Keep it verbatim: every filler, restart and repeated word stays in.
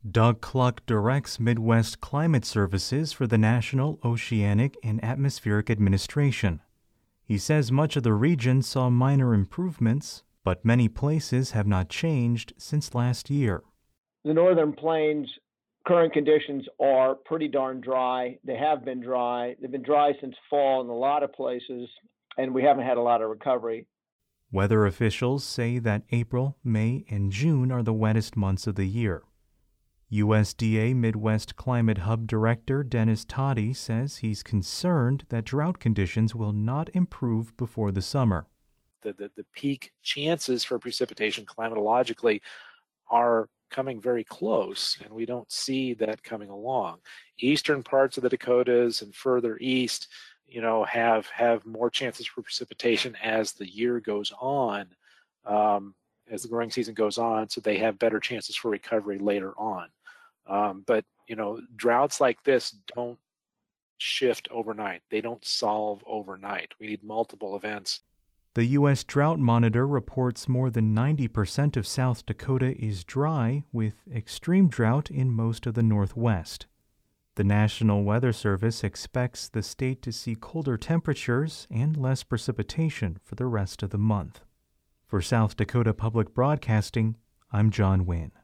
Doug Cluck directs Midwest Climate Services for the National Oceanic and Atmospheric Administration. He says much of the region saw minor improvements, but many places have not changed since last year. The northern plains current conditions are pretty darn dry. They have been dry. They've been dry since fall in a lot of places, and we haven't had a lot of recovery. Weather officials say that April, May, and June are the wettest months of the year. U S D A Midwest Climate Hub Director Dennis Toddy says he's concerned that drought conditions will not improve before the summer. The, the, the peak chances for precipitation climatologically are coming very close, and we don't see that coming along. Eastern parts of the Dakotas and further east, you know, have have more chances for precipitation as the year goes on, um, as the growing season goes on, so they have better chances for recovery later on. Um, but, you know, droughts like this don't shift overnight. They don't solve overnight. We need multiple events. The U S Drought Monitor reports more than ninety percent of South Dakota is dry, with extreme drought in most of the Northwest. The National Weather Service expects the state to see colder temperatures and less precipitation for the rest of the month. For South Dakota Public Broadcasting, I'm John Wynn.